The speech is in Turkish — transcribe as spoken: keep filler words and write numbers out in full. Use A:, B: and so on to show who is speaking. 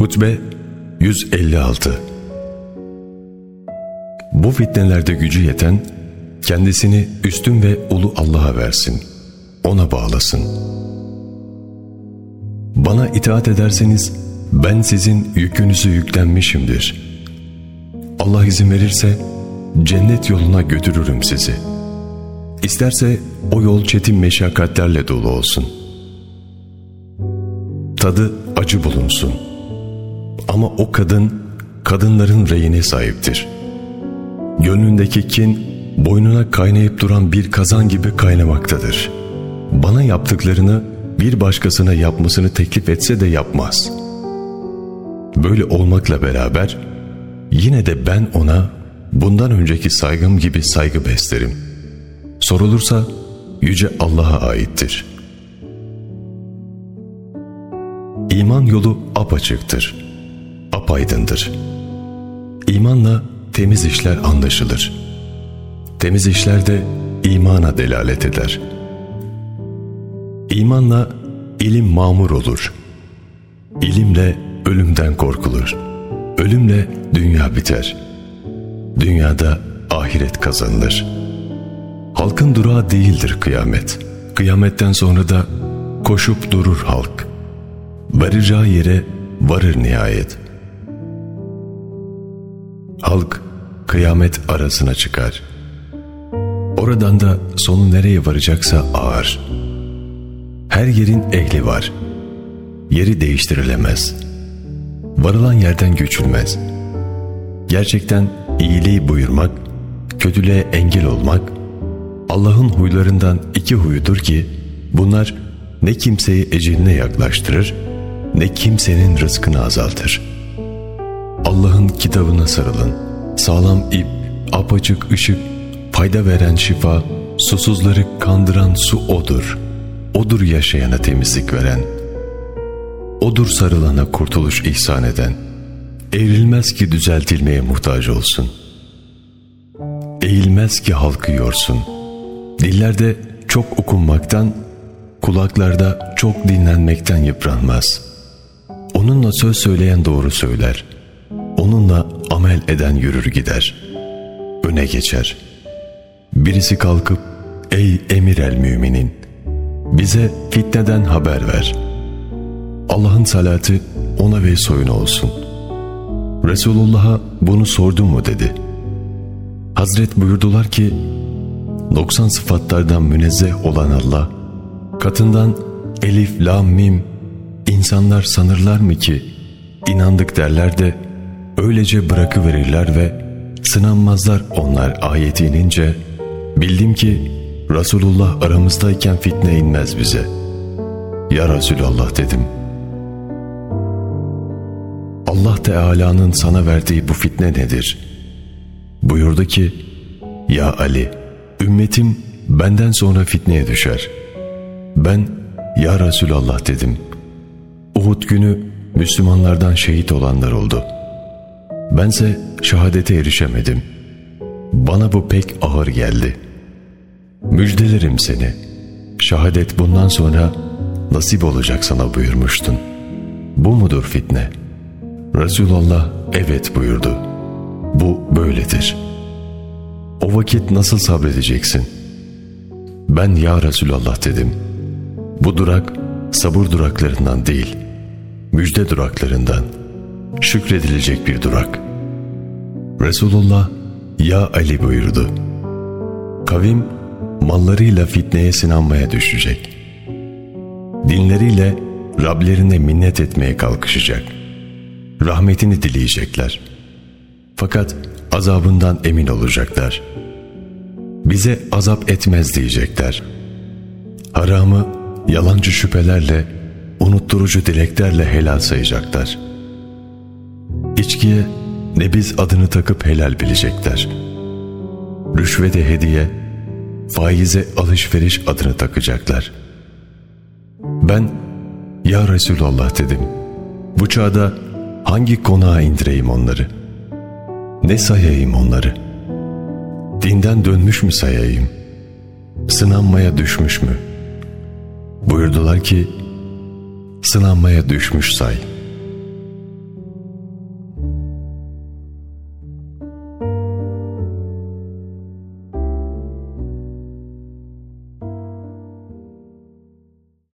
A: Hutbe yüz elli altı. Bu fitnelerde gücü yeten, kendisini üstün ve ulu Allah'a versin, ona bağlasın. Bana itaat ederseniz, ben sizin yükünüzü yüklenmişimdir. Allah izin verirse, cennet yoluna götürürüm sizi. İsterse o yol çetin meşakkatlerle dolu olsun. Tadı acı bulunsun. Ama o kadın, kadınların reyine sahiptir. Gönlündeki kin, boynuna kaynayıp duran bir kazan gibi kaynamaktadır. Bana yaptıklarını bir başkasına yapmasını teklif etse de yapmaz. Böyle olmakla beraber, yine de ben ona bundan önceki saygım gibi saygı beslerim. Sorulursa Yüce Allah'a aittir. İman yolu apaçıktır, apaydındır. İmanla temiz işler anlaşılır. Temiz işler de imana delalet eder. İmanla ilim mamur olur. İlimle ölümden korkulur. Ölümle dünya biter. Dünyada ahiret kazanılır. Halkın durağı değildir kıyamet. Kıyametten sonra da koşup durur halk. Varacağı yere varır nihayet. Halk kıyamet arasına çıkar. Oradan da sonu nereye varacaksa ağır. Her yerin ehli var. Yeri değiştirilemez. Varılan yerden göçülmez. Gerçekten iyiliği buyurmak, kötülüğe engel olmak, Allah'ın huylarından iki huyudur ki, bunlar ne kimseyi eceline yaklaştırır, ne kimsenin rızkını azaltır. Allah'ın kitabına sarılın. Sağlam ip, apaçık ışık, fayda veren şifa, susuzları kandıran su O'dur. O'dur yaşayana temizlik veren. O'dur sarılana kurtuluş ihsan eden. Eğrilmez ki düzeltilmeye muhtaç olsun. Eğilmez ki halkı yorsun. Dillerde çok okunmaktan, kulaklarda çok dinlenmekten yıpranmaz. Onunla söz söyleyen doğru söyler. Onunla amel eden yürür gider. Öne geçer. Birisi kalkıp, ey emir el müminin, bize fitneden haber ver. Allah'ın salatı ona ve soyuna olsun. Resulullah'a bunu sordun mu dedi. Hazret buyurdular ki, doksan sıfatlardan münezzeh olan Allah, katından elif, lam, mim, insanlar sanırlar mı ki, inandık derler de, öylece bırakıverirler ve sınanmazlar onlar ayeti inince, bildim ki Resulullah aramızdayken fitne inmez bize. Ya Resulallah dedim. Allah Teala'nın sana verdiği bu fitne nedir? Buyurdu ki, ya Ali, ümmetim benden sonra fitneye düşer. Ben, ya Resulallah dedim. Uhud günü Müslümanlardan şehit olanlar oldu. Bense şehadete erişemedim. Bana bu pek ağır geldi. Müjdelerim seni. Şehadet bundan sonra nasip olacak sana buyurmuştun. Bu mudur fitne? Resulullah evet buyurdu. Bu böyledir. O vakit nasıl sabredeceksin? Ben ya Resulallah dedim. Bu durak sabır duraklarından değil, müjde duraklarından, şükredilecek bir durak. Resulullah ya Ali buyurdu. Kavim mallarıyla fitneye sınanmaya düşecek. Dinleriyle Rablerine minnet etmeye kalkışacak. Rahmetini dileyecekler. Fakat azabından emin olacaklar. Bize azap etmez diyecekler. Haramı yalancı şüphelerle, unutturucu dileklerle helal sayacaklar. İçkiye nebiz adını takıp helal bilecekler. Rüşvete hediye, faize alışveriş adını takacaklar. Ben ya Resulallah dedim. Bu çağda hangi konağa indireyim onları? Ne sayayım onları? Dinden dönmüş mü sayayım? Sınanmaya düşmüş mü? Buyurdular ki, sınanmaya düşmüş say.